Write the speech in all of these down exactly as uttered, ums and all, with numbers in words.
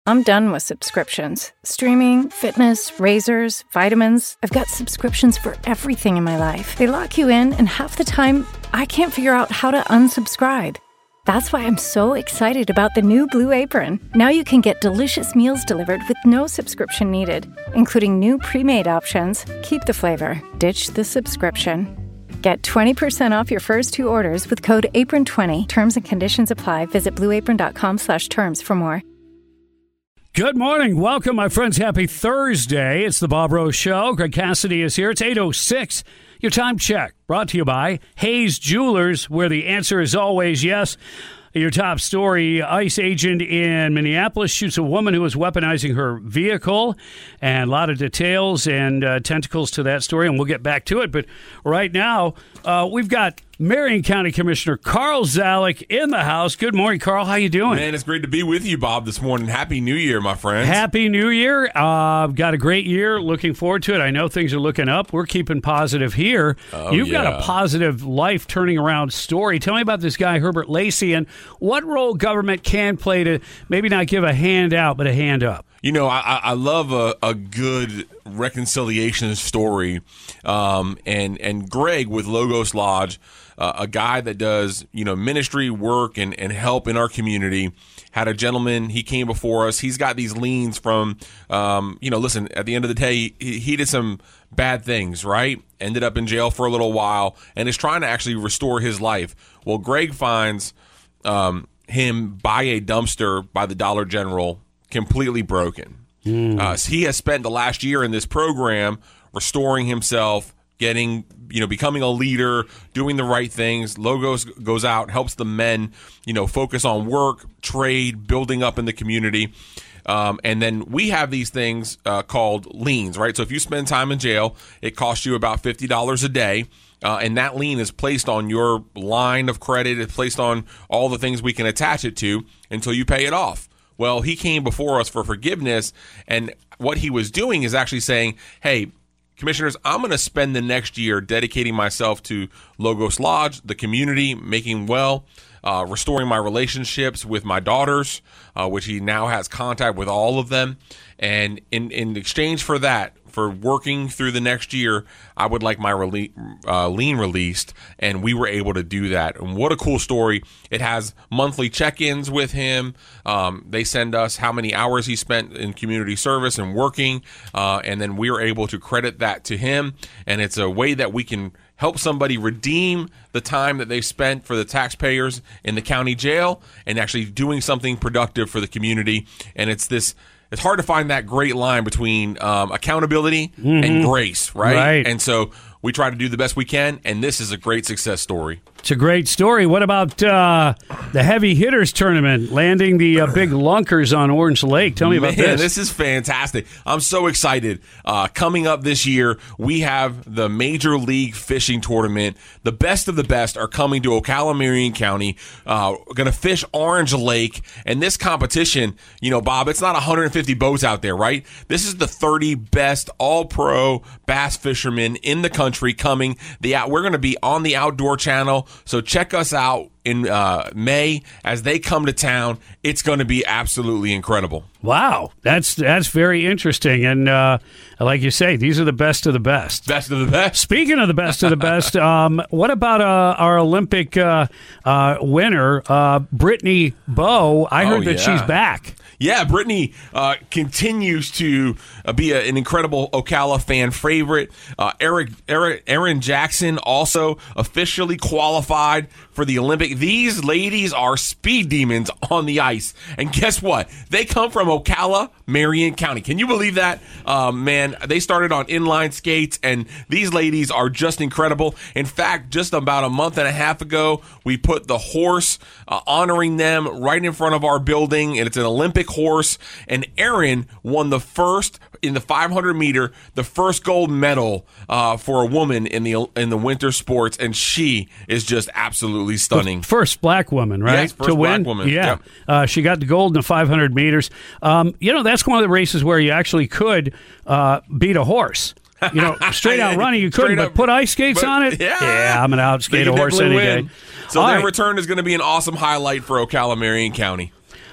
I'm done with subscriptions. Streaming, fitness, razors, vitamins. I've got subscriptions for everything in my life. They lock you in, and half the time, I can't figure out how to unsubscribe. That's why I'm so excited about the new Blue Apron. Now you can get delicious meals delivered with no subscription needed, including new pre-made options. Keep the flavor. Ditch the subscription. Get twenty percent off your first two orders with code apron twenty. Terms and conditions apply. Visit blueapron.com slash terms for more. Good morning. Welcome, my friends. Happy Thursday. It's the Bob Rose Show. Greg Cassidy is here. It's eight oh six. Your time check brought to you by Hayes Jewelers, where the answer is always yes. Your top story, ICE agent in Minneapolis shoots a woman who was weaponizing her vehicle, and a lot of details and uh, tentacles to that story, and we'll get back to it. But right now, uh, we've got Marion County Commissioner Carl Zalek in the house. Good morning, Carl. How you doing? Man, it's great to be with you, Bob, this morning. Happy New Year, my friends. Happy New Year. Uh, got a great year. Looking forward to it. I know things are looking up. We're keeping positive here. Oh, You've yeah. got a positive life turning around story. Tell me about this guy, Herbert Lacey, and what role government can play to maybe not give a hand out, but a hand up. You know, I, I love a, a good reconciliation story. Um, and, and Greg with Logos Lodge, uh, a guy that does, you know, ministry work and, and help in our community, had a gentleman. He came before us. He's got these liens from, um, you know, listen, at the end of the day, he, he did some bad things, right? Ended up in jail for a little while and is trying to actually restore his life. Well, Greg finds um, him by a dumpster by the Dollar General, completely broken. Mm. Uh, so he has spent the last year in this program restoring himself, getting, you know, becoming a leader, doing the right things. Logos goes out, helps the men, you know, focus on work, trade, building up in the community. Um, and then we have these things uh, called liens, right? So if you spend time in jail, it costs you about fifty dollars a day. Uh, and that lien is placed on your line of credit. It's placed on all the things we can attach it to until you pay it off. Well, he came before us for forgiveness, and what he was doing is actually saying, hey, commissioners, I'm going to spend the next year dedicating myself to Logos Lodge, the community, making well, uh, restoring my relationships with my daughters, uh, which he now has contact with all of them. And in, in exchange for that, for working through the next year, I would like my rele- uh, lien released, and we were able to do that. And what a cool story. It has monthly check-ins with him. Um, they send us how many hours he spent in community service and working, uh, and then we are able to credit that to him. And it's a way that we can help somebody redeem the time that they've spent for the taxpayers in the county jail and actually doing something productive for the community. And it's this... It's hard to find that great line between um, accountability mm-hmm. and grace, right? Right. And so we try to do the best we can, and this is a great success story. It's a great story. What about uh, the Heavy Hitters Tournament, landing the uh, big lunkers on Orange Lake? Tell me Man, about this. This is fantastic. I'm so excited. Uh, coming up this year, we have the Major League Fishing Tournament. The best of the best are coming to Ocala, Marion County. Uh, we're going to fish Orange Lake. And this competition, you know, Bob, it's not one hundred fifty boats out there, right? This is the thirty best all-pro bass fishermen in the country coming. The We're going to be on the Outdoor Channel. So check us out in uh, May as they come to town. It's going to be absolutely incredible. Wow, that's that's very interesting. And uh, like you say, these are the best of the best. Best of the best. Speaking of the best of the best, um, what about uh, our Olympic uh, uh, winner, uh, Brittany Bowe? I heard oh, that yeah. she's back. Yeah, Brittany uh, continues to uh, be a, an incredible Ocala fan favorite. Uh, Eric, Eric, Aaron Jackson also officially qualified for the Olympic. These ladies are speed demons on the ice. And guess what? They come from Ocala, Marion County. Can you believe that? Um, man, they started on inline skates, and these ladies are just incredible. In fact, just about a month and a half ago, we put the horse uh, honoring them right in front of our building, and it's an Olympic horse. And Erin won the first in the five hundred meter, the first gold medal uh, for a woman in the in the winter sports, and she is just absolutely stunning. First black woman, right? Yes, first to black win. woman. Yeah, Yep. uh, she got the gold in the five hundred meters. Um, you know, that's one of the races where you actually could uh, beat a horse. You know, straight out running, you couldn't, but put ice skates but, on it. Yeah, yeah I'm going to outskate a horse any win. day. So All their right. return is going to be an awesome highlight for Ocala, Marion County.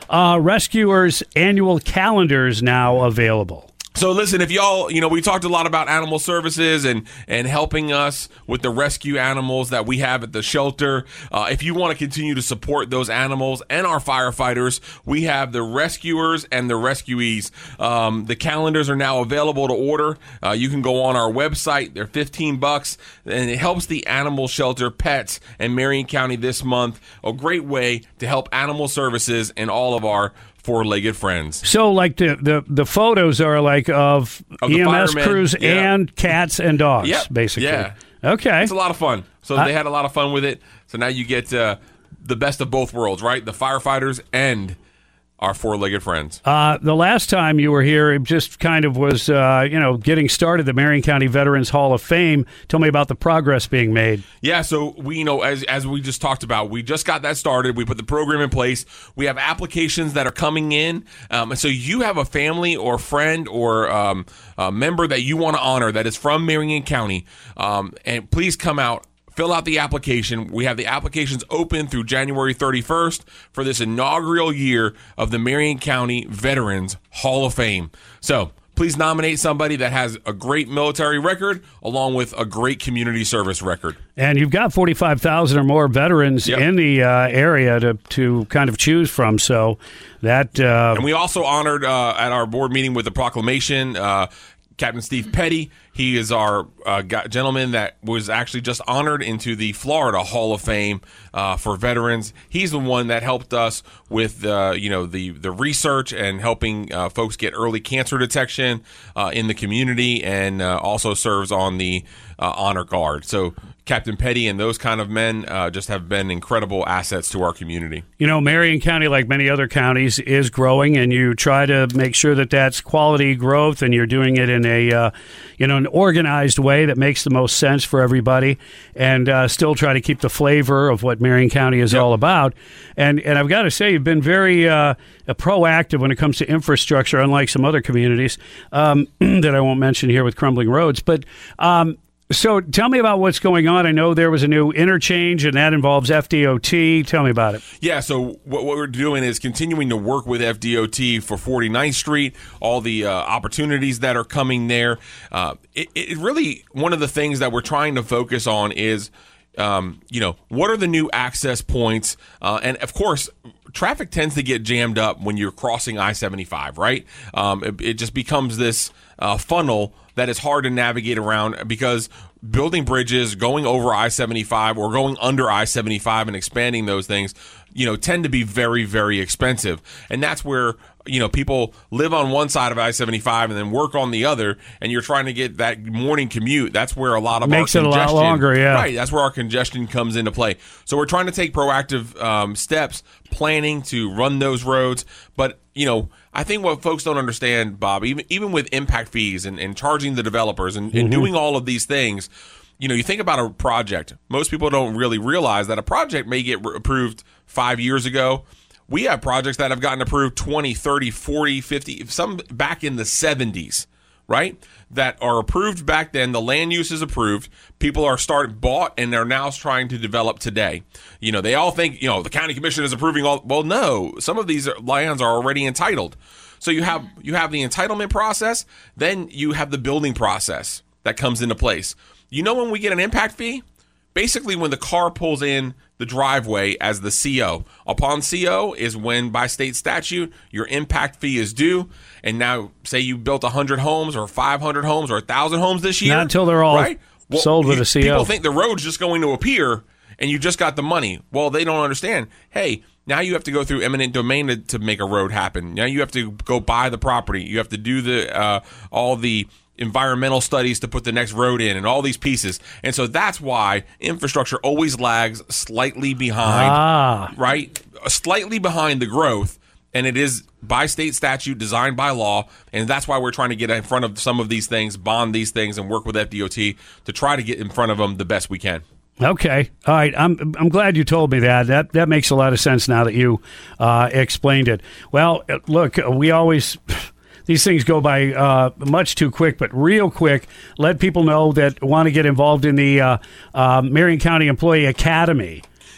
uh, Rescuers annual calendars now available. So listen, if y'all, you know, we talked a lot about animal services and, and helping us with the rescue animals that we have at the shelter. Uh, if you want to continue to support those animals and our firefighters, we have the rescuers and the rescuees. Um, the calendars are now available to order. Uh, you can go on our website. They're fifteen bucks, and it helps the animal shelter, pets, and Marion County this month. A great way to help animal services and all of our four-legged friends. So, like, the, the, the photos are, like, of, of E M S firemen, crews yeah. and cats and dogs, yep. basically. Yeah. Okay. It's a lot of fun. So I, they had a lot of fun with it. So now you get uh, the best of both worlds, right? The firefighters and our four-legged friends. Uh, the last time you were here, it just kind of was, uh, you know, getting started, the Marion County Veterans Hall of Fame. Tell me about the progress being made. Yeah, so we, you know, as as we just talked about, we just got that started. We put the program in place. We have applications that are coming in. Um, and so you have a family or friend or um, a member that you want to honor that is from Marion County, um, and please come out. Fill out the application. We have the applications open through January thirty-first for this inaugural year of the Marion County Veterans Hall of Fame. So please nominate somebody that has a great military record along with a great community service record. And you've got forty-five thousand or more veterans yep. in the uh, area to, to kind of choose from. So that. Uh, and we also honored uh, at our board meeting with the proclamation uh, Captain Steve Petty. He is our uh, gentleman that was actually just honored into the Florida Hall of Fame uh, for veterans. He's the one that helped us with uh, you know the the research and helping uh, folks get early cancer detection uh, in the community, and uh, also serves on the uh, honor guard. So Captain Petty and those kind of men uh, just have been incredible assets to our community. You know, Marion County, like many other counties, is growing, and you try to make sure that that's quality growth, and you're doing it in a uh, you know an organized way that makes the most sense for everybody, and uh, still try to keep the flavor of what Marion County is yep. all about. And and I've got to say, you've been very uh, proactive when it comes to infrastructure, unlike some other communities um, that I won't mention here with crumbling roads. But um, so tell me about what's going on. I know there was a new interchange, and that involves F D O T. Tell me about it. Yeah, so what, what we're doing is continuing to work with F D O T for forty-ninth Street, all the uh, opportunities that are coming there. Uh, it, it really, one of the things that we're trying to focus on is, um, you know, what are the new access points? Uh, and, of course, traffic tends to get jammed up when you're crossing I seventy-five, right? Um, it, it just becomes this uh, funnel that is hard to navigate around, because building bridges, going over I seventy-five or going under I seventy-five and expanding those things, you know, tend to be very, very expensive. And that's where, you know, people live on one side of I seventy-five and then work on the other, and you're trying to get that morning commute. That's where a lot of Makes our it congestion, a lot longer, yeah. Right, that's where our congestion comes into play. So we're trying to take proactive um, steps, planning to run those roads. But, you know, I think what folks don't understand, Bob, even even with impact fees and, and charging the developers and, and Mm-hmm. doing all of these things, you know, you think about a project. Most people don't really realize that a project may get re- approved five years ago. We have projects that have gotten approved twenty, thirty, forty, fifty, some back in the seventies, right? That are approved back then. The land use is approved. People are start bought, and they're now trying to develop today. You know, they all think, you know, the county commission is approving all. Well, no, some of these lands are already entitled. So you have you have the entitlement process, then you have the building process that comes into place. You know, when we get an impact fee, basically when the car pulls in the driveway as the C O. Upon C O is when, by state statute, your impact fee is due. And now, say you built one hundred homes or five hundred homes or one thousand homes this year. Not until they're all right? well, sold with you, a C O. People think the road's just going to appear and you just got the money. Well, they don't understand. Hey, now you have to go through eminent domain to, to make a road happen. Now you have to go buy the property. You have to do the uh, all the environmental studies to put the next road in and all these pieces. And so that's why infrastructure always lags slightly behind, ah. right? Slightly behind the growth. And it is by state statute, designed by law. And that's why we're trying to get in front of some of these things, bond these things, and work with F D O T to try to get in front of them the best we can. Okay. All right. I'm I'm glad you told me that. That that makes a lot of sense now that you uh, explained it. Well, look, we always... These things go by uh, much too quick, but real quick, let people know that want to get involved in the uh, uh, Marion County Employee Academy.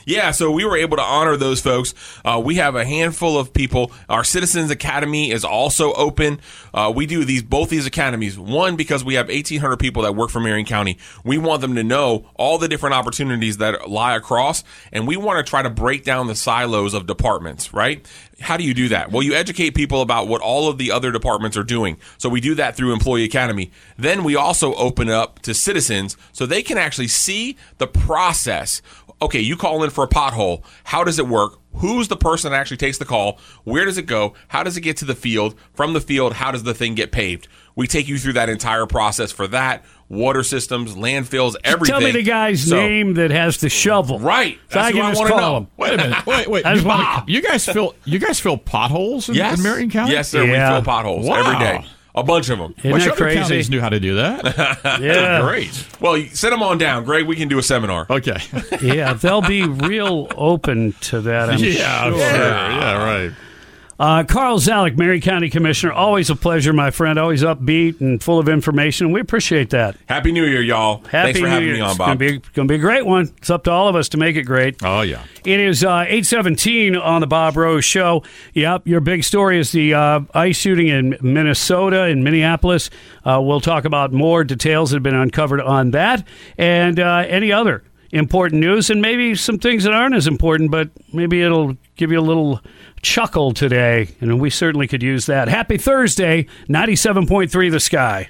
Yeah, so we were able to honor those folks. Uh, we have a handful of people. Our Citizens Academy is also open. Uh, we do these both these academies. One, because we have eighteen hundred people that work for Marion County. We want them to know all the different opportunities that lie across, and we want to try to break down the silos of departments, right? How do you do that? Well, you educate people about what all of the other departments are doing. So we do that through Employee Academy. Then we also open up to citizens so they can actually see the process. Okay, you call in for a pothole. How does it work? Who's the person that actually takes the call? Where does it go? How does it get to the field? From the field, how does the thing get paved? We take you through that entire process for that. Water systems, landfills, everything. Tell me the guy's so, name that has the shovel. Right. So That's I can I just call him. Wait a minute. Wait, wait. you, wanna, you guys fill you guys fill potholes in, yes. in Marion County? Yes, sir. Yeah. We fill potholes wow. every day. A bunch of them. Isn't Which that other crazy? counties knew how to do that? Yeah. Great. Well, you send them on down. Greg, we can do a seminar. Okay. Yeah, they'll be real open to that, I'm yeah, sure. sure. Yeah, right. Uh, Carl Zalek, Marion County Commissioner, always a pleasure, my friend. Always upbeat and full of information. We appreciate that. Happy New Year, y'all. Happy Thanks for New having Year. me on, It's Bob. going to be a great one. It's up to all of us to make it great. Oh, yeah. It is uh, eight seventeen on the Bob Rose Show. Yep, your big story is the uh, ice shooting in Minnesota, in Minneapolis. Uh, we'll talk about more details that have been uncovered on that and uh, any other important news, and maybe some things that aren't as important, but maybe it'll give you a little chuckle today, and we certainly could use that. Happy Thursday, ninety-seven point three The Sky.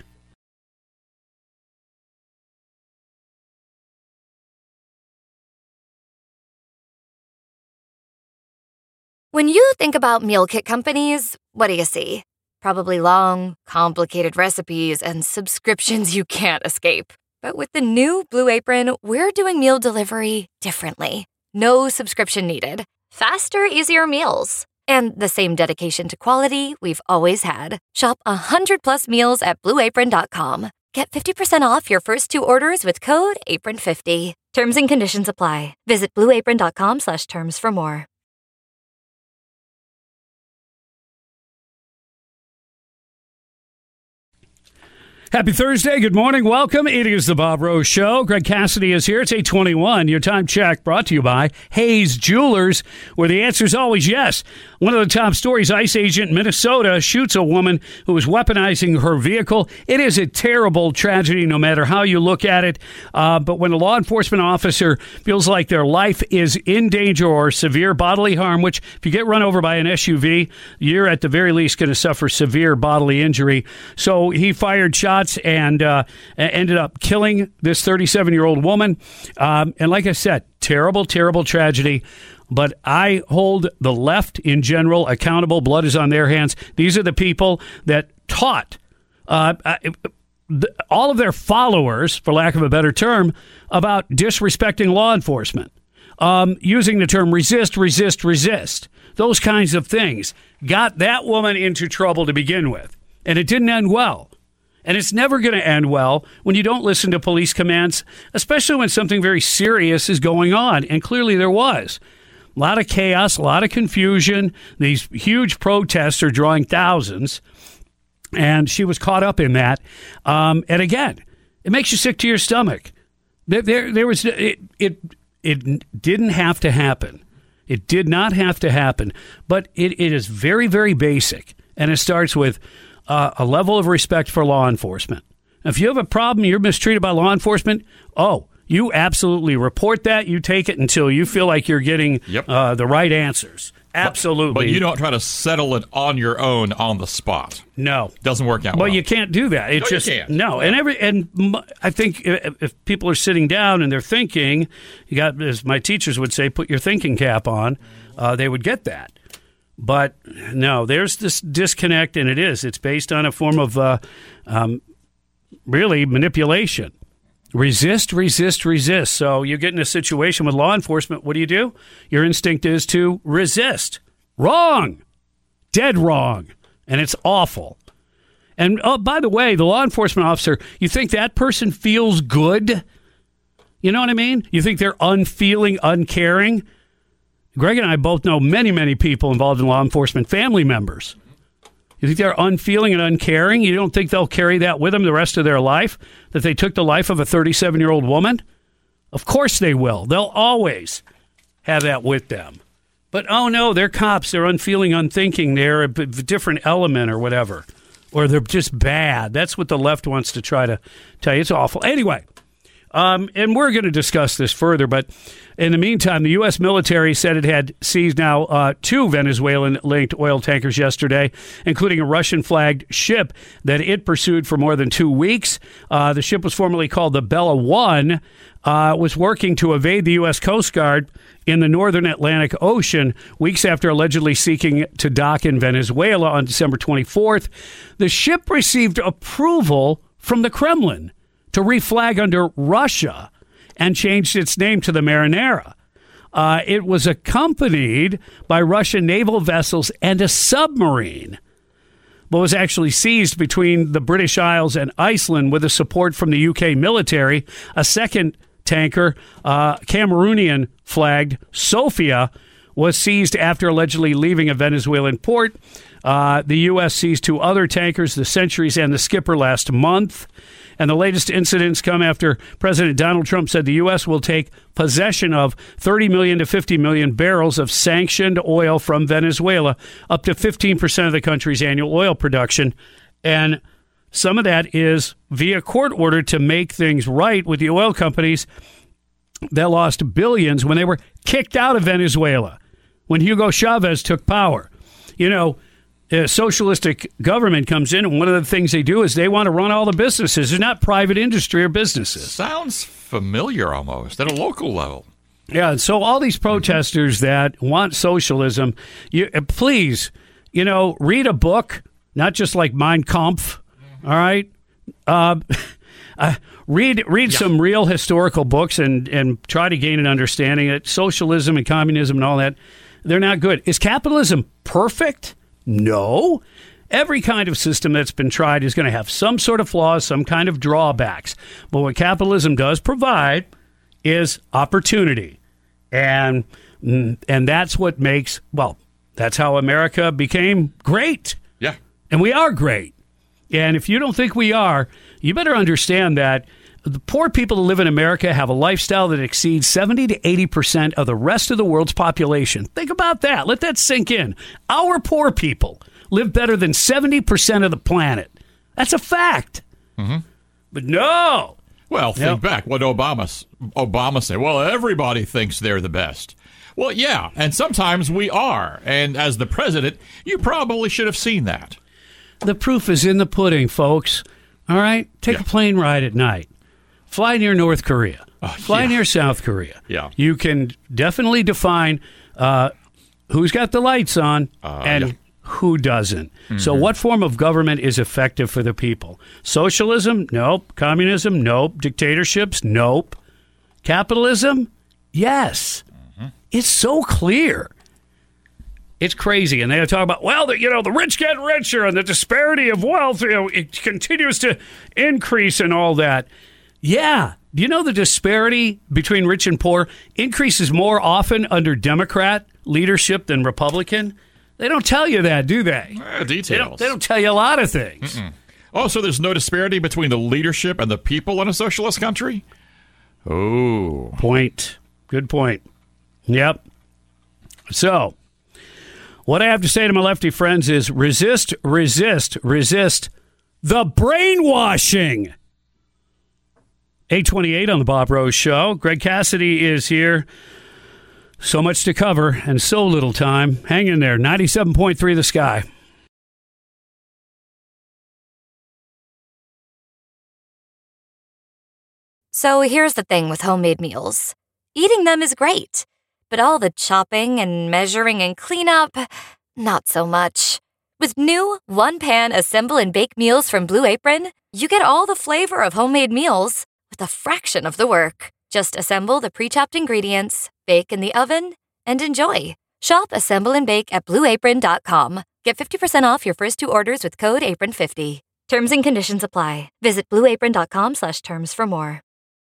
When you think about meal kit companies, what do you see? Probably long, complicated recipes and subscriptions you can't escape. But with the new Blue Apron, we're doing meal delivery differently. No subscription needed. Faster, easier meals. And the same dedication to quality we've always had. Shop one hundred plus meals at blue apron dot com. Get fifty percent off your first two orders with code apron fifty. Terms and conditions apply. Visit blue apron dot com slash terms for more. Happy Thursday. Good morning. Welcome. It is the Bob Rose Show. Greg Cassidy is here. It's eight twenty-one. Your time check brought to you by Hayes Jewelers, where the answer is always yes. One of the top stories, ICE agent in Minnesota shoots a woman who was weaponizing her vehicle. It is a terrible tragedy no matter how you look at it. Uh, but when a law enforcement officer feels like their life is in danger or severe bodily harm, which if you get run over by an S U V, you're at the very least going to suffer severe bodily injury. So he fired shots and uh, ended up killing this thirty-seven-year-old woman. Um, and like I said, terrible, terrible tragedy. But I hold the left in general accountable. Blood is on their hands. These are the people that taught uh, all of their followers, for lack of a better term, about disrespecting law enforcement, um, using the term resist, resist, resist. Those kinds of things got that woman into trouble to begin with. And it didn't end well. And it's never going to end well when you don't listen to police commands, especially when something very serious is going on. And clearly there was. A lot of chaos, a lot of confusion. These huge protests are drawing thousands. And she was caught up in that. Um, and again, it makes you sick to your stomach. There, there, there was it, it. It didn't have to happen. It did not have to happen. But it, it is very, very basic. And it starts with Uh, a level of respect for law enforcement. If you have a problem, you're mistreated by law enforcement, oh, you absolutely report that. You take it until you feel like you're getting yep. uh, the right answers. Absolutely. But, but you don't try to settle it on your own on the spot. No. Doesn't work out well. well. you can't do that. It no, just you can't. No. And every and I think if people are sitting down and they're thinking, you got, as my teachers would say, put your thinking cap on, uh, they would get that. But no, there's this disconnect, and it is. It's based on a form of uh, um, really manipulation. Resist, resist, resist. So you get in a situation with law enforcement, what do you do? Your instinct is to resist. Wrong. Dead wrong. And it's awful. And oh, by the way, the law enforcement officer, you think that person feels good? You know what I mean? You think they're unfeeling, uncaring? Greg and I both know many, many people involved in law enforcement, family members. You think they're unfeeling and uncaring? You don't think they'll carry that with them the rest of their life, that they took the life of a thirty-seven-year-old woman? Of course they will. They'll always have that with them. But, oh, no, they're cops. They're unfeeling, unthinking. They're a b- different element or whatever. Or they're just bad. That's what the left wants to try to tell you. It's awful. Anyway, um, and we're going to discuss this further. But in the meantime, the U S military said it had seized now uh, two Venezuelan-linked oil tankers yesterday, including a Russian-flagged ship that it pursued for more than two weeks. Uh, the ship was formerly called the Bella One, uh, was working to evade the U S Coast Guard in the northern Atlantic Ocean weeks after allegedly seeking to dock in Venezuela on December twenty-fourth. The ship received approval from the Kremlin to reflag under Russia and changed its name to the Marinera. Uh, it was accompanied by Russian naval vessels and a submarine, but was actually seized between the British Isles and Iceland with the support from the U K military. A second tanker, uh, Cameroonian-flagged Sofia, was seized after allegedly leaving a Venezuelan port. Uh, the U S seized two other tankers, the Centuries and the Skipper, last month. And the latest incidents come after President Donald Trump said the U S will take possession of thirty million to fifty million barrels of sanctioned oil from Venezuela, up to fifteen percent of the country's annual oil production. And some of that is via court order to make things right with the oil companies that lost billions when they were kicked out of Venezuela, when Hugo Chavez took power. You know, a socialistic government comes in, and one of the things they do is they want to run all the businesses. They're not private industry or businesses. Sounds familiar almost at a local level. Yeah, and so all these protesters that want socialism, you, uh, please, you know, read a book, not just like Mein Kampf, all right? Uh, uh, read read yeah. some real historical books and, and try to gain an understanding that socialism and communism and all that, they're not good. Is capitalism perfect? No. Every kind of system that's been tried is going to have some sort of flaws, some kind of drawbacks. But what capitalism does provide is opportunity. And and that's what makes, well, that's how America became great. Yeah. And we are great. And if you don't think we are, you better understand that the poor people who live in America have a lifestyle that exceeds seventy to eighty percent of the rest of the world's population. Think about that. Let that sink in. Our poor people live better than seventy percent of the planet. That's a fact. Mm-hmm. But no. Well, think yep. back. What Obama, Obama said, well, everybody thinks they're the best. Well, yeah, and sometimes we are. And as the president, you probably should have seen that. The proof is in the pudding, folks. All right? Take yeah. a plane ride at night. Fly near North Korea. Uh, Fly yeah. near South Korea. Yeah. You can definitely define uh, who's got the lights on uh, and yeah. who doesn't. Mm-hmm. So what form of government is effective for the people? Socialism? Nope. Communism? Nope. Dictatorships? Nope. Capitalism? Yes. Mm-hmm. It's so clear. It's crazy. And they talk about, well, the, you know, the rich get richer and the disparity of wealth, you know, it continues to increase and all that. Yeah. Do you know the disparity between rich and poor increases more often under Democrat leadership than Republican? They don't tell you that, do they? Uh, details. They don't, they don't tell you a lot of things. Mm-mm. Oh, so there's no disparity between the leadership and the people in a socialist country? Oh. Point. Good point. Yep. So, what I have to say to my lefty friends is resist, resist, resist the brainwashing. eight twenty-eight on the Bob Rose Show. Greg Cassidy is here. So much to cover and so little time. Hang in there. ninety-seven point three The Sky. So here's the thing with homemade meals. Eating them is great, but all the chopping and measuring and cleanup, not so much. With new one-pan assemble and bake meals from Blue Apron, you get all the flavor of homemade meals with a fraction of the work. Just assemble the pre-chopped ingredients, bake in the oven, and enjoy. Shop Assemble and Bake at blue apron dot com. Get fifty percent off your first two orders with code apron fifty. Terms and conditions apply. Visit blue apron dot com slash terms for more.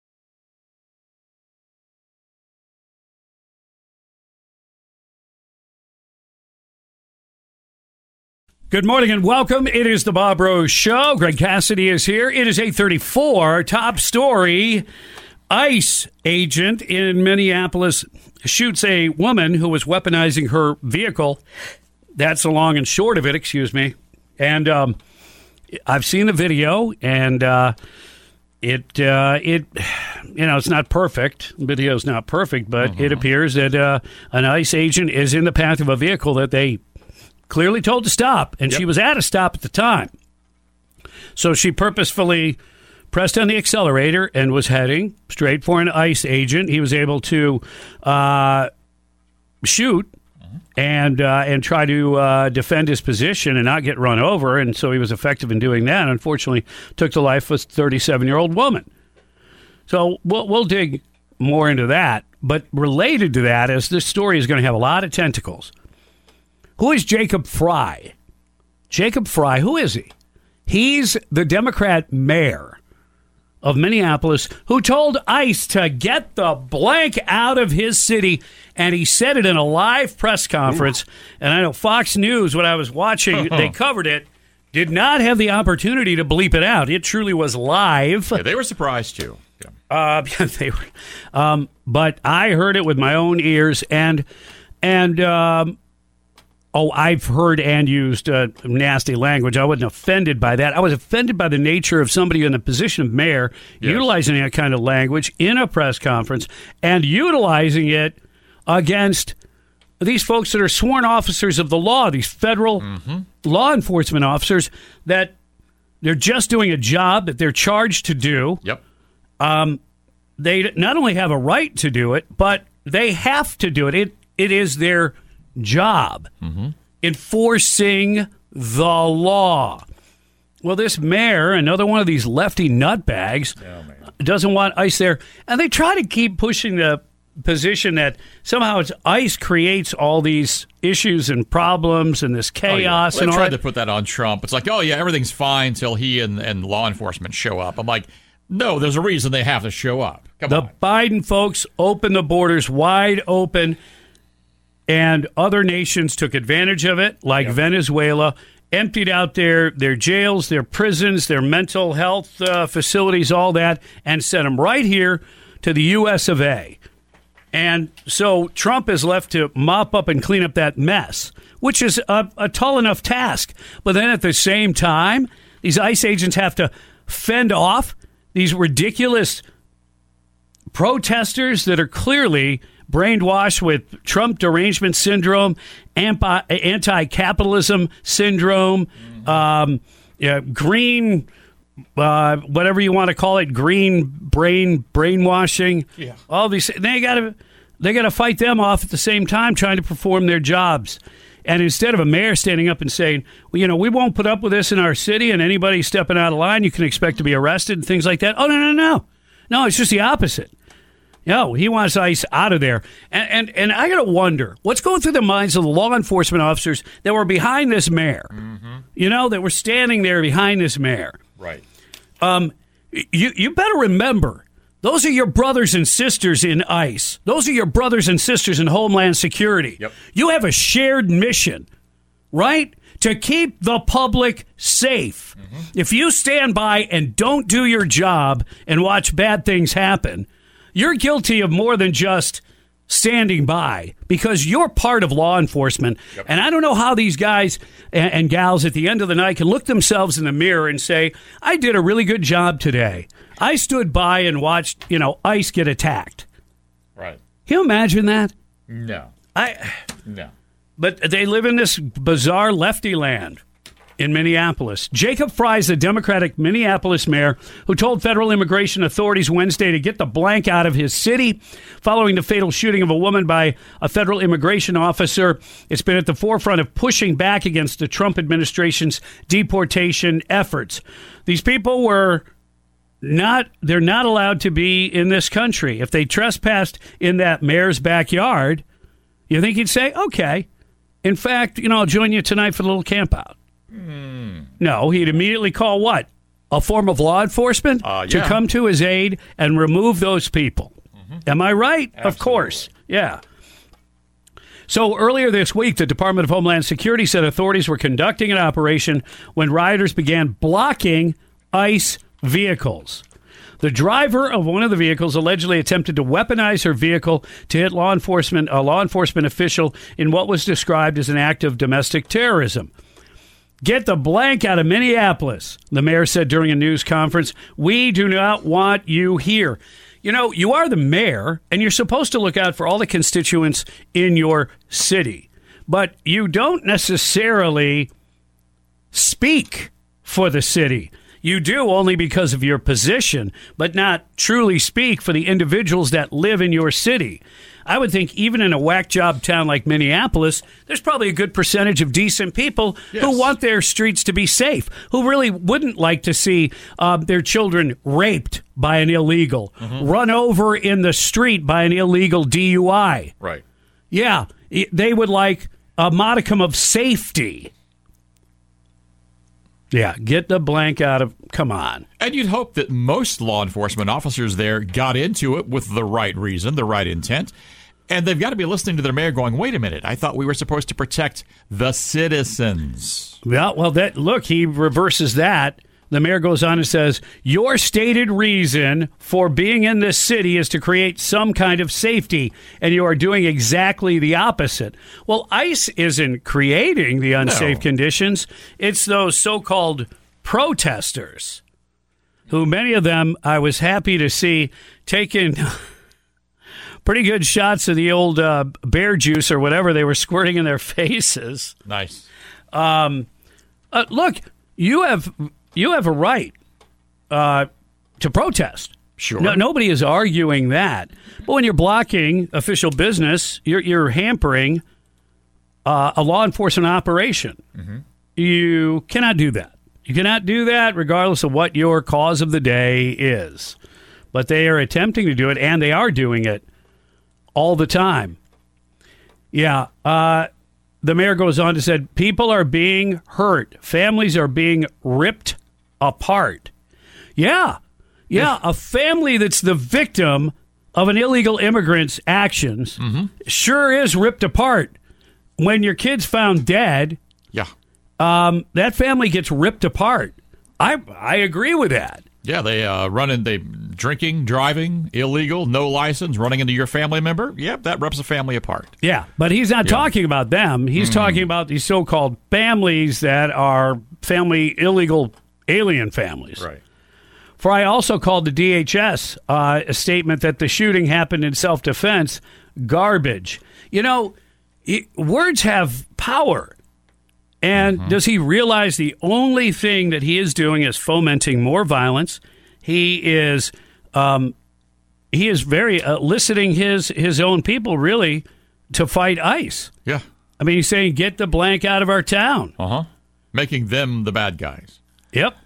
Good morning and welcome. It is the Bob Rose Show. Greg Cassidy is here. It is eight thirty-four. Top story. ICE agent in Minneapolis shoots a woman who was weaponizing her vehicle. That's the long and short of it, excuse me. And um, I've seen the video, and uh, it, uh, it, you know, it's not perfect. The video's not perfect, but mm-hmm. it appears that uh, an ICE agent is in the path of a vehicle that they clearly told to stop, and yep. she was at a stop at the time. So she purposefully pressed on the accelerator and was heading straight for an ICE agent. He was able to uh, shoot mm-hmm. and uh, and try to uh, defend his position and not get run over, and so he was effective in doing that. Unfortunately, took the life of a thirty-seven-year-old woman. So we'll, we'll dig more into that. But related to that, as this story is going to have a lot of tentacles, who is Jacob Frey? Jacob Frey, who is he? He's the Democrat mayor of Minneapolis who told ICE to get the blank out of his city, and he said it in a live press conference. Ooh. And I know Fox News, when I was watching, they covered it, did not have the opportunity to bleep it out. It truly was live. Yeah, they were surprised, too. Yeah. Uh, they were, um, but I heard it with my own ears, and and um, oh, I've heard and used uh, nasty language. I wasn't offended by that. I was offended by the nature of somebody in the position of mayor yes. utilizing that kind of language in a press conference and utilizing it against these folks that are sworn officers of the law, these federal mm-hmm. law enforcement officers that they're just doing a job that they're charged to do. Yep. Um, they not only have a right to do it, but they have to do it. It it is their job, mm-hmm. enforcing the law. Well, this mayor, another one of these lefty nutbags, oh, doesn't want ICE there, and they try to keep pushing the position that somehow it's ICE creates all these issues and problems and this chaos. Oh, yeah. Well, and they all tried that. to put that on Trump. It's like, oh yeah, everything's fine until he and, and law enforcement show up. I'm like, no, there's a reason they have to show up. Come the on. Biden folks opened the borders wide open, and other nations took advantage of it, like yep. Venezuela, emptied out their, their jails, their prisons, their mental health uh, facilities, all that, and sent them right here to the U S of A. And so Trump is left to mop up and clean up that mess, which is a, a tall enough task. But then at the same time, these ICE agents have to fend off these ridiculous protesters that are clearly brainwashed with Trump derangement syndrome, anti-capitalism syndrome, mm-hmm. um, yeah, green, uh, whatever you want to call it, green brain brainwashing. Yeah. All these they got to they got to fight them off at the same time, trying to perform their jobs. And instead of a mayor standing up and saying, well, you know, we won't put up with this in our city, and anybody stepping out of line, you can expect to be arrested and things like that. Oh, no, no, no. No, it's just the opposite. No, he wants ICE out of there. And and, and I got to wonder, what's going through the minds of the law enforcement officers that were behind this mayor? Mm-hmm. You know, that were standing there behind this mayor. Right. Um, you, you better remember, those are your brothers and sisters in ICE. Those are your brothers and sisters in Homeland Security. Yep. You have a shared mission, right? To keep the public safe. Mm-hmm. If you stand by and don't do your job and watch bad things happen, you're guilty of more than just standing by, because you're part of law enforcement. Yep. And I don't know how these guys and, and gals at the end of the night can look themselves in the mirror and say, I did a really good job today. I stood by and watched, you know, ICE get attacked. Right. Can you imagine that? No. I No. But they live in this bizarre lefty land in Minneapolis. Jacob Frey is the Democratic Minneapolis mayor who told federal immigration authorities Wednesday to get the blank out of his city following the fatal shooting of a woman by a federal immigration officer. It's been at the forefront of pushing back against the Trump administration's deportation efforts. These people were not, they're not allowed to be in this country. If they trespassed in that mayor's backyard, you think he'd say, okay, in fact, you know, I'll join you tonight for the little camp out. Mm. No, he'd immediately call what? A form of law enforcement uh, yeah. to come to his aid and remove those people. Mm-hmm. Am I right? Absolutely. Of course. Yeah. So earlier this week, the Department of Homeland Security said authorities were conducting an operation when rioters began blocking ICE vehicles. The driver of one of the vehicles allegedly attempted to weaponize her vehicle to hit law enforcement, a law enforcement official in what was described as an act of domestic terrorism. Get the blank out of Minneapolis, the mayor said during a news conference. We do not want you here. You know, you are the mayor, and you're supposed to look out for all the constituents in your city. But you don't necessarily speak for the city. You do only because of your position, but not truly speak for the individuals that live in your city. I would think even in a whack job town like Minneapolis, there's probably a good percentage of decent people yes. who want their streets to be safe, who really wouldn't like to see uh, their children raped by an illegal, mm-hmm. run over in the street by an illegal D U I. Right. Yeah, they would like a modicum of safety. Yeah, get the blank out of, come on. And you'd hope that most law enforcement officers there got into it with the right reason, the right intent. And they've got to be listening to their mayor going, wait a minute, I thought we were supposed to protect the citizens. Yeah, well, that look, he reverses that. The mayor goes on and says, your stated reason for being in this city is to create some kind of safety, and you are doing exactly the opposite. Well, ICE isn't creating the unsafe no. conditions. It's those so-called protesters, who many of them I was happy to see taking pretty good shots of the old uh, bear juice or whatever they were squirting in their faces. Nice. Um, uh, look, you have... You have a right uh, to protest. Sure. No, nobody is arguing that. But when you're blocking official business, you're, you're hampering uh, a law enforcement operation. Mm-hmm. You cannot do that. You cannot do that regardless of what your cause of the day is. But they are attempting to do it, and they are doing it all the time. Yeah. Uh, the mayor goes on to say, people are being hurt. Families are being ripped apart. Yeah. Yeah. A family that's the victim of an illegal immigrant's actions mm-hmm. sure is ripped apart. When your kid's found dead, yeah, um, that family gets ripped apart. I I agree with that. Yeah, they uh, run in, they drinking, driving, illegal, no license, running into your family member. Yep, that rips a family apart. Yeah, but he's not yeah. talking about them. He's mm. talking about these so-called families that are family illegal alien families. Right. Fry also called the D H S uh, a statement that the shooting happened in self-defense garbage. You know, it, words have power. And mm-hmm. does he realize the only thing that he is doing is fomenting more violence? He is um, he is very eliciting his, his own people, really, to fight ICE. Yeah. I mean, he's saying, get the blank out of our town. Uh-huh. Making them the bad guys. Yep.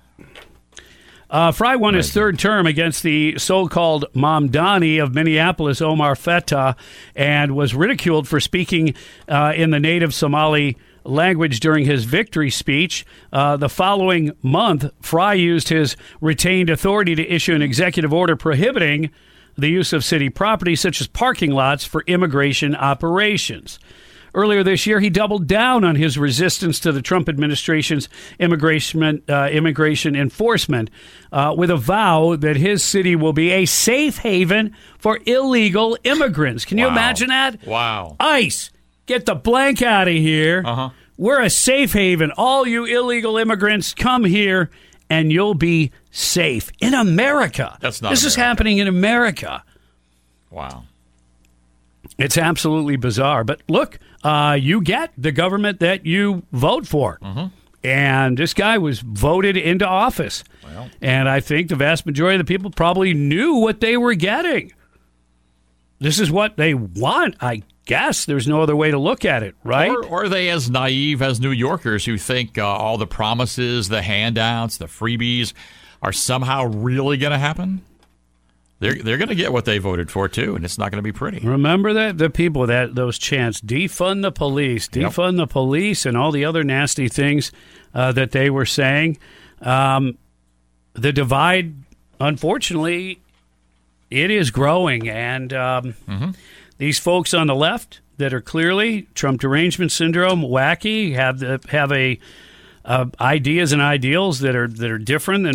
Uh, Fry won his third term against the so-called Mamdani of Minneapolis, Omar Fettah, and was ridiculed for speaking uh, in the native Somali language during his victory speech. Uh, the following month, Fry used his retained authority to issue an executive order prohibiting the use of city property, such as parking lots, for immigration operations. Earlier this year, he doubled down on his resistance to the Trump administration's immigration uh, immigration enforcement uh, with a vow that his city will be a safe haven for illegal immigrants. Can you wow. imagine that? Wow. ICE, get the blank out of here. Uh-huh. We're a safe haven. All you illegal immigrants, come here, and you'll be safe in America. That's not This America. is happening in America. Wow. It's absolutely bizarre. But look, uh, you get the government that you vote for. Mm-hmm. And this guy was voted into office. Well. And I think the vast majority of the people probably knew what they were getting. This is what they want, I guess. There's no other way to look at it, right? Or, or are they as naive as New Yorkers who think uh, all the promises, the handouts, the freebies are somehow really going to happen? They're they're going to get what they voted for, too, and it's not going to be pretty. Remember that the people, that those chants, defund the police, defund yep. the police, and all the other nasty things uh, that they were saying. Um, the divide, unfortunately, it is growing, and um, mm-hmm. these folks on the left that are clearly Trump derangement syndrome, wacky, have the, have a uh, ideas and ideals that are that are different than what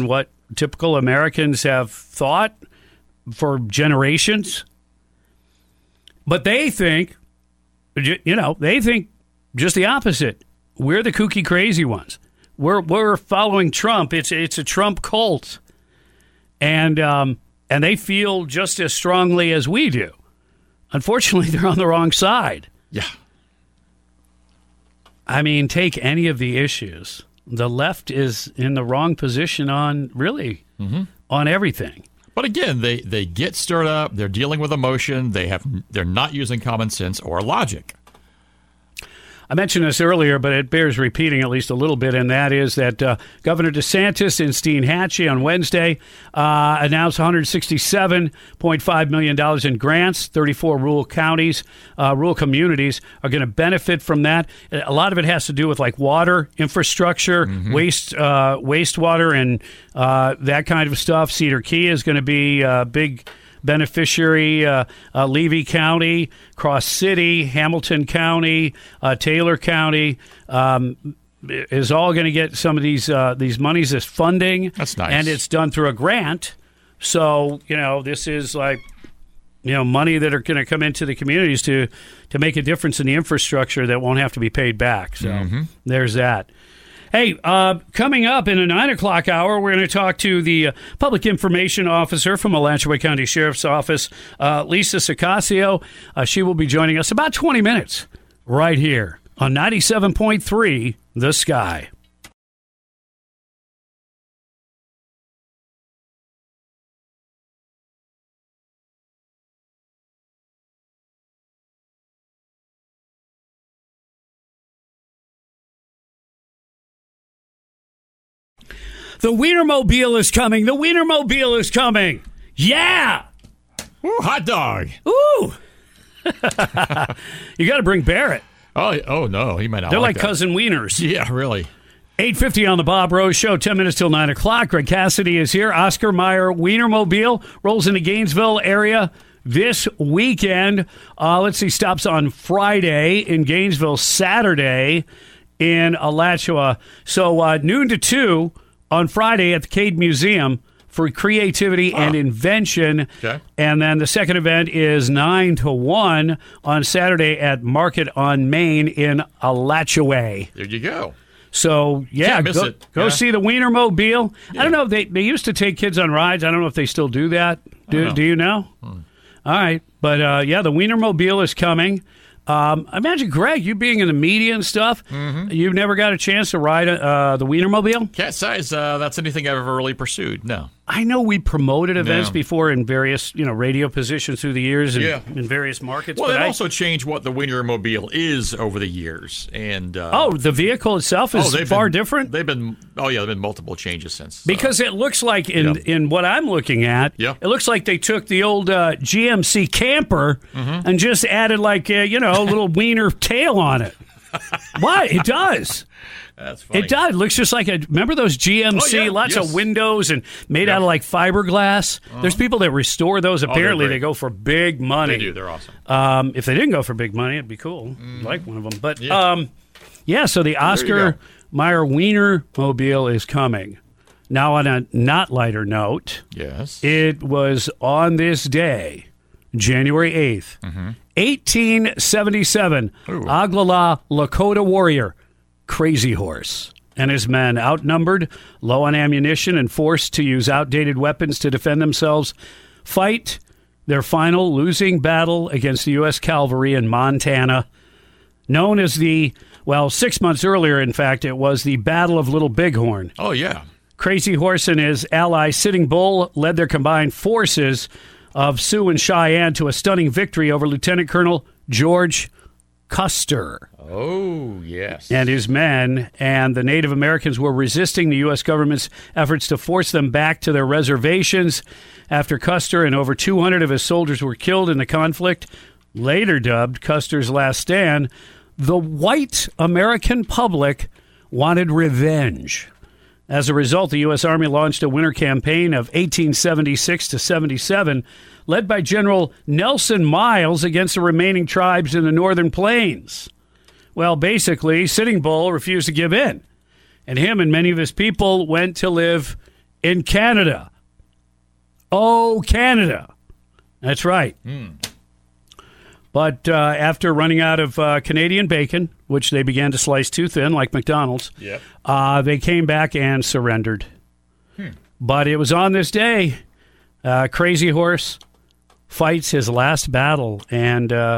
typical Americans have thought for generations. But they think, you know, they think just the opposite. We're the kooky, crazy ones. We're we're following Trump. It's it's a Trump cult, and um, and they feel just as strongly as we do. Unfortunately, they're on the wrong side. Yeah. I mean, take any of the issues. The left is in the wrong position on really mm-hmm. on everything. But again, they, they get stirred up. They're dealing with emotion. They have they're not using common sense or logic. I mentioned this earlier, but it bears repeating at least a little bit, and that is that uh, Governor DeSantis in Steinhatchee on Wednesday uh, announced one hundred sixty-seven point five million dollars in grants. thirty-four rural counties, uh, rural communities are going to benefit from that. A lot of it has to do with like water infrastructure, mm-hmm. waste, uh, wastewater, and uh, that kind of stuff. Cedar Key is going to be a big beneficiary, uh, uh, Levy County, Cross City, Hamilton County, uh, Taylor County um, is all going to get some of these uh, these monies as funding. That's nice. And it's done through a grant. So, you know, this is like, you know, money that are going to come into the communities to, to make a difference in the infrastructure that won't have to be paid back. So mm-hmm. there's that. Hey, uh, coming up in a nine o'clock hour, we're going to talk to the uh, public information officer from Alachua County Sheriff's Office, uh, Lisa Sicasio. Uh, she will be joining us about twenty minutes right here on ninety-seven point three The Sky. The Wienermobile is coming. The Wienermobile is coming. Yeah. Ooh, hot dog. Ooh. You got to bring Barrett. Oh, oh no, he might not. They're like, like cousin wieners. Yeah, really. eight fifty on the Bob Rose Show, ten minutes till nine o'clock. Greg Cassidy is here. Oscar Mayer Wienermobile rolls into Gainesville area this weekend. Uh, let's see, stops on Friday in Gainesville, Saturday in Alachua. So uh, noon to two on Friday at the Cade Museum for creativity oh. and invention. Okay. And then the second event is nine to one on Saturday at Market on Main in Alachua. There you go. So, yeah, Can't miss go, it. go Yeah. see the Wienermobile. Yeah. I don't know if they, they used to take kids on rides. I don't know if they still do that. Do, know. do you know? Hmm. All right. But, uh, yeah, the Wienermobile is coming. Um, imagine, Greg, you being in the media and stuff, mm-hmm. you've never got a chance to ride uh, the Wienermobile? Cat size, uh, that's anything I've ever really pursued. No. I know we promoted events No. before in various, you know, radio positions through the years and Yeah. in various markets. Well, but they've I, also changed what the Wienermobile is over the years. And uh, Oh, the vehicle itself is oh, they've far been, different? They've been, oh, yeah, there have been multiple changes since. Because uh, it looks like, in, yeah. in what I'm looking at, Yeah. it looks like they took the old uh, G M C camper mm-hmm. and just added, like, uh, you know, a little wiener tail on it. Why? It does. That's funny. It does. It looks just like a. Remember those G M C? Oh, yeah. Lots Yes. of windows and made Yeah. out of like fiberglass. Uh-huh. There's people that restore those. they're Apparently, great. they go for big money. They do. They're awesome. Um, if they didn't go for big money, it'd be cool. Mm. I'd like one of them. But Yeah. um, yeah, so the Oscar go. Mayer Wienermobile is coming. Now, on a not lighter note, Yes. it was on this day, January eighth, Mm-hmm. eighteen seventy-seven, Ooh. Oglala Lakota warrior, Crazy Horse, and his men, outnumbered, low on ammunition, and forced to use outdated weapons to defend themselves, fight their final losing battle against the U S cavalry in Montana, known as the, well, six months earlier, in fact, it was the Battle of Little Bighorn. Oh, yeah. Crazy Horse and his ally Sitting Bull led their combined forces of Sioux and Cheyenne to a stunning victory over Lieutenant Colonel George Custer Oh, yes. and his men, and the Native Americans were resisting the U S government's efforts to force them back to their reservations after Custer and over two hundred of his soldiers were killed in the conflict, later dubbed Custer's Last Stand. The white American public wanted revenge. As a result, the U S. Army launched a winter campaign of eighteen seventy-six to seventy-seven, led by General Nelson Miles against the remaining tribes in the northern plains. Well, basically, Sitting Bull refused to give in, and him and many of his people went to live in Canada. Oh, Canada. That's right. Mm. But uh, after running out of uh, Canadian bacon, which they began to slice too thin, like McDonald's, Yep. uh, they came back and surrendered. Hmm. But it was on this day, uh, Crazy Horse fights his last battle, and uh,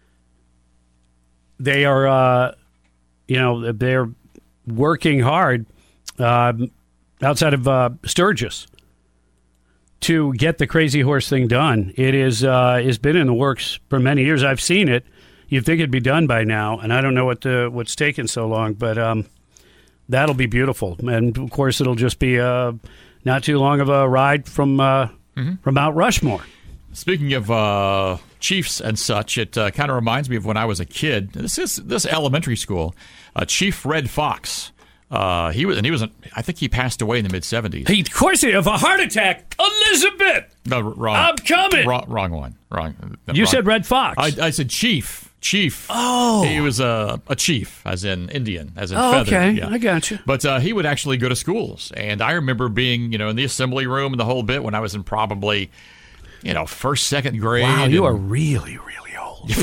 they are, uh, you know, they're working hard uh, outside of uh, Sturgis to get the Crazy Horse thing done. It is uh, it's been in the works for many years. I've seen it. You'd think it'd be done by now, and I don't know what the, what's taken so long, but um, that'll be beautiful. And of course, it'll just be uh, not too long of a ride from uh, mm-hmm. from Mount Rushmore. Speaking of uh, chiefs and such, it uh, kind of reminds me of when I was a kid. This is this elementary school. Uh, Chief Red Fox. Uh, he was, and he was. I think he passed away in the mid seventies. He, of course, he of a heart attack. Elizabeth. No, wrong. I'm coming. Wrong, wrong one. Wrong. You wrong. said Red Fox. I, I said chief. Chief. Oh. He was a, a chief, as in Indian, as in oh, feather. okay. Yeah. I got you. But uh, he would actually go to schools, and I remember being, you know, in the assembly room and the whole bit when I was in probably, you know, first, second grade. Wow, you and, are really, really old.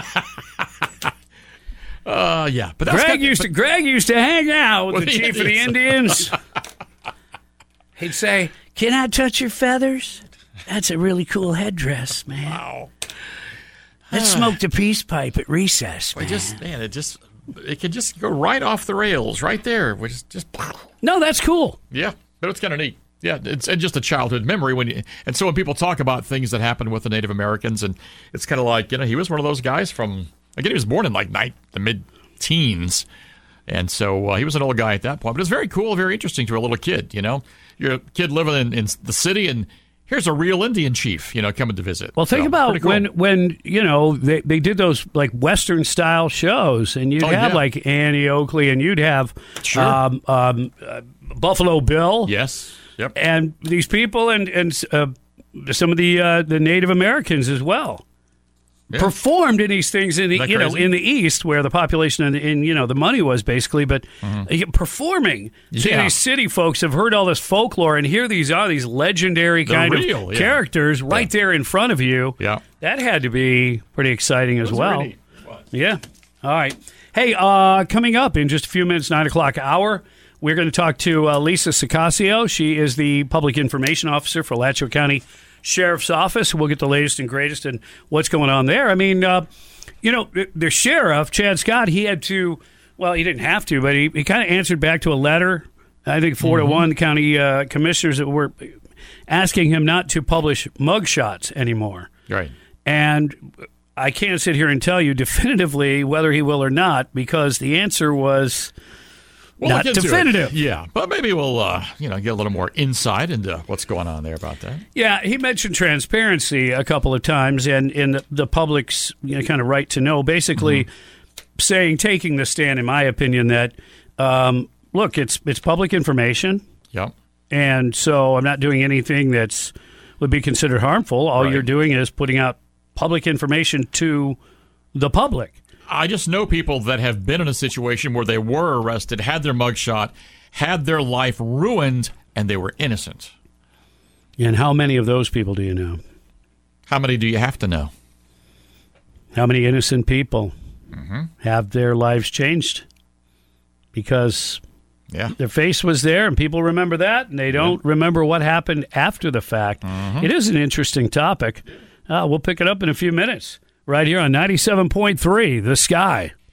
Uh, yeah, but that's Greg kind of, used but, to Greg used to hang out with, with the, the chief Indians. of the Indians. He'd say, "Can I touch your feathers? That's a really cool headdress, man. Wow. Let's uh, smoke the peace pipe at recess, man." It just, man, it just, it can just go right off the rails, right there. Which is just. No, that's cool. Yeah, but it's kind of neat. Yeah, it's and just a childhood memory when you, and so when people talk about things that happened with the Native Americans, and it's kind of like, you know, he was one of those guys from. Again, he was born in like night, the mid-teens, and so uh, he was an old guy at that point. But it's very cool, very interesting to a little kid, you know. You're a kid living in, in the city, and here's a real Indian chief, you know, coming to visit. Well, think so, about cool. when, when you know, they, they did those, like, Western-style shows, and you'd oh, have, yeah. like, Annie Oakley, and you'd have sure. um, um, uh, Buffalo Bill. Yes, yep. And these people and, and uh, some of the uh, the Native Americans as well. Yeah. Performed in these things in the you know in the East where the population and in, in you know the money was basically, but mm-hmm. performing. See, yeah. these city folks have heard all this folklore and here these are these legendary They're kind real, of yeah. characters right yeah. there in front of you. Yeah, that had to be pretty exciting as well. Really yeah. All right. Hey, uh, coming up in just a few minutes, nine o'clock hour. We're going to talk to uh, Lisa Sicasio. She is the Public Information Officer for Alachua County Sheriff's Office. We'll get the latest and greatest and what's going on there. I mean, uh, you know, the, the sheriff, Chad Scott, he had to, well, he didn't have to, but he, he kind of answered back to a letter, I think four mm-hmm. to one county uh, commissioners that were asking him not to publish mugshots anymore. Right. And I can't sit here and tell you definitively whether he will or not because the answer was... We'll not definitive. Yeah, but maybe we'll uh, you know get a little more insight into what's going on there about that. Yeah, he mentioned transparency a couple of times and in the, the public's you know, kind of right to know. Basically, mm-hmm. saying, taking the stand, in my opinion, that um, look, it's it's public information. Yep. And so I'm not doing anything that's would be considered harmful. All right. you're doing is putting out public information to the public. I just know people that have been in a situation where they were arrested, had their mugshot, had their life ruined, and they were innocent. And how many of those people do you know? How many do you have to know? How many innocent people mm-hmm. have their lives changed? Because yeah. their face was there, and people remember that, and they don't yeah. remember what happened after the fact. Mm-hmm. It is an interesting topic. Uh, we'll pick it up in a few minutes. Right here on ninety-seven point three, The Sky.